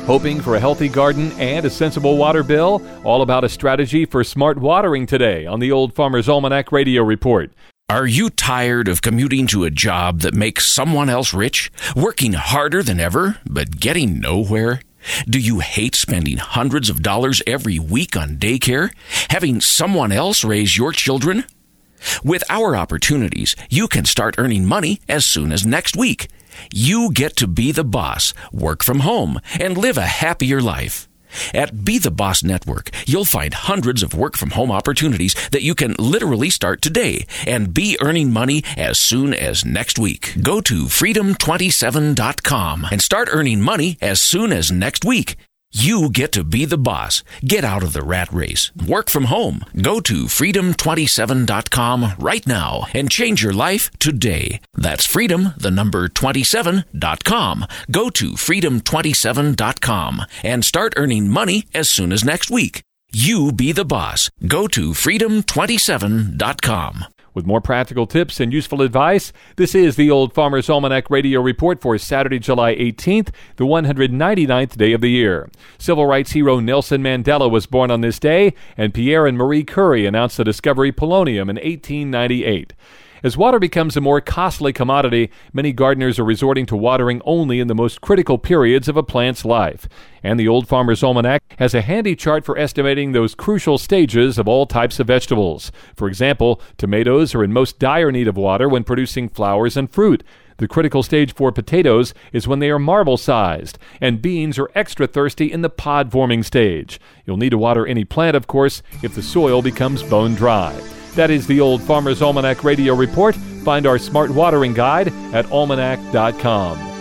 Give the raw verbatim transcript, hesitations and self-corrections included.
Hoping for a healthy garden and a sensible water bill? All about a strategy for smart watering today on the Old Farmer's Almanac Radio Report. Are you tired of commuting to a job that makes someone else rich? Working harder than ever, but getting nowhere? Do you hate spending hundreds of dollars every week on daycare? Having someone else raise your children? With our opportunities, you can start earning money as soon as next week. You get to be the boss, work from home, and live a happier life. At Be the Boss Network, you'll find hundreds of work-from-home opportunities that you can literally start today and be earning money as soon as next week. Go to freedom twenty-seven dot com and start earning money as soon as next week. You get to be the boss. Get out of the rat race. Work from home. Go to freedom twenty-seven dot com right now and change your life today. That's freedom, the number twenty-seven dot com. Go to freedom twenty-seven dot com and start earning money as soon as next week. You be the boss. Go to freedom twenty-seven dot com. With more practical tips and useful advice, this is the Old Farmer's Almanac Radio Report for Saturday, July eighteenth, the one hundred ninety-ninth day of the year. Civil rights hero Nelson Mandela was born on this day, and Pierre and Marie Curie announced the discovery of polonium in eighteen ninety-eight. As water becomes a more costly commodity, many gardeners are resorting to watering only in the most critical periods of a plant's life. And the Old Farmer's Almanac has a handy chart for estimating those crucial stages of all types of vegetables. For example, tomatoes are in most dire need of water when producing flowers and fruit. The critical stage for potatoes is when they are marble-sized, and beans are extra thirsty in the pod-forming stage. You'll need to water any plant, of course, if the soil becomes bone dry. That is the Old Farmer's Almanac Radio Report. Find our smart watering guide at almanac dot com.